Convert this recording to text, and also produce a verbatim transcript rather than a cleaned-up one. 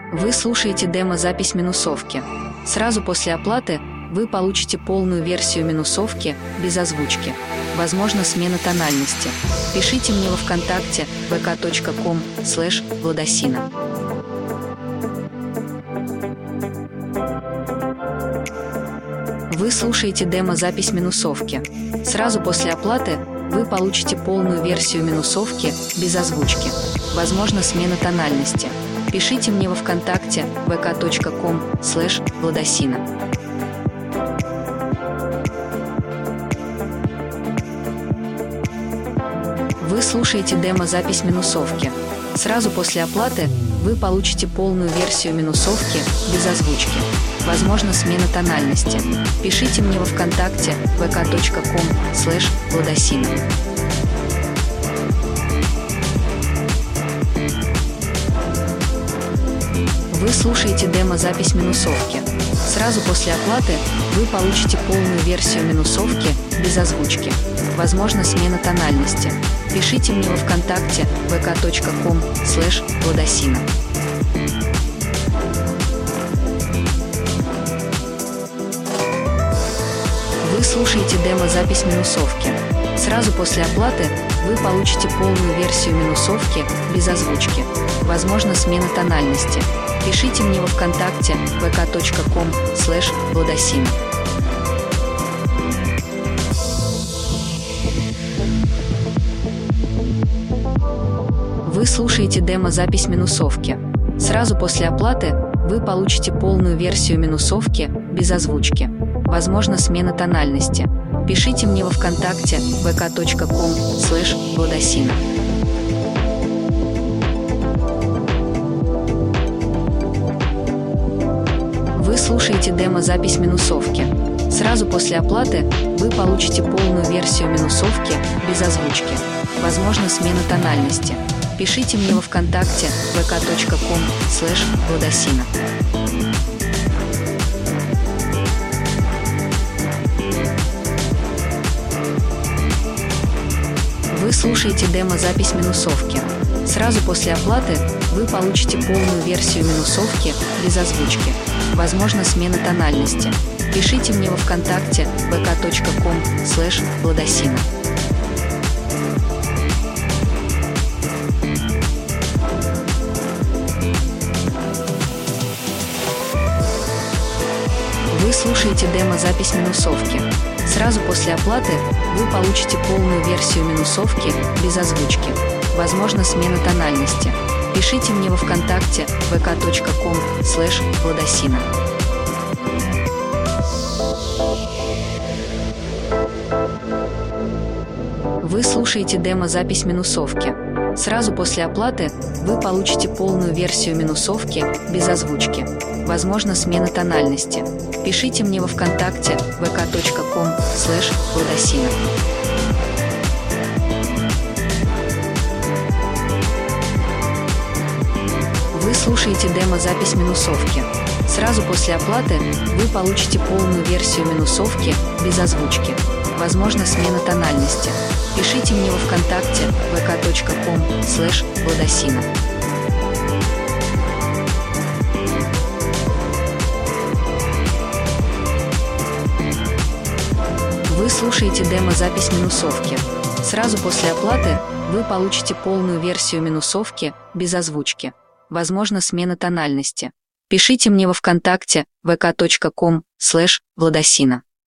Вы слушаете демо-запись минусовки. Сразу после оплаты вы получите полную версию минусовки без озвучки. Возможно, смена тональности. Пишите мне во ВКонтакте вэ ка точка ком слэш владосина. Вы слушаете демо-запись минусовки. Сразу после оплаты вы получите полную версию минусовки без озвучки. Возможно, смена тональности. Пишите мне во ВКонтакте вэ ка точка ком слэш владосина. Вы слушаете демо-запись минусовки. Сразу после оплаты вы получите полную версию минусовки без озвучки. Возможно, смена тональности. Пишите мне во ВКонтакте вэ ка точка ком слэш владосина. Вы слушаете демо-запись минусовки. Сразу после оплаты вы получите полную версию минусовки без озвучки. Возможно, смена тональности. Пишите мне во ВКонтакте вэ ка точка ком слэш владосина. Вы слушаете демо-запись минусовки. Сразу после оплаты вы получите полную версию минусовки без озвучки. Возможно, смена тональности. Пишите мне во ВКонтакте вэ ка точка ком слэш владосина. Вы слушаете демо-запись минусовки. Сразу после оплаты вы получите полную версию минусовки без озвучки. Возможно, смена тональности. Пишите мне во ВКонтакте вэ ка точка ком слэш владосина. Вы слушаете демо-запись минусовки. Сразу после оплаты вы получите полную версию минусовки без озвучки. Возможно, смена тональности. Пишите мне во ВКонтакте вэ ка точка ком слэш владосина. Вы слушаете демо-запись минусовки. Сразу после оплаты вы получите полную версию минусовки без озвучки. Возможно, смена тональности. Пишите мне во ВКонтакте вэ ка точка ком слэш владосина. Вы слушаете демо-запись минусовки. Сразу после оплаты вы получите полную версию минусовки без озвучки. Возможно, смена тональности. Пишите мне во ВКонтакте вэ ка точка ком слэш владосина. Вы слушаете демо-запись минусовки. Сразу после оплаты вы получите полную версию минусовки без озвучки. Возможно, смена тональности. Пишите мне во ВКонтакте вэ ка точка ком слэш владосина. Вы слушаете демо-запись минусовки. Сразу после оплаты вы получите полную версию минусовки без озвучки. Возможно, смена тональности. Пишите мне во ВКонтакте вэ ка точка ком слэш владосина. Вы слушаете демо-запись минусовки. Сразу после оплаты вы получите полную версию минусовки без озвучки. Возможно, смена тональности. Пишите мне во ВКонтакте вэ ка точка ком слэш владосина.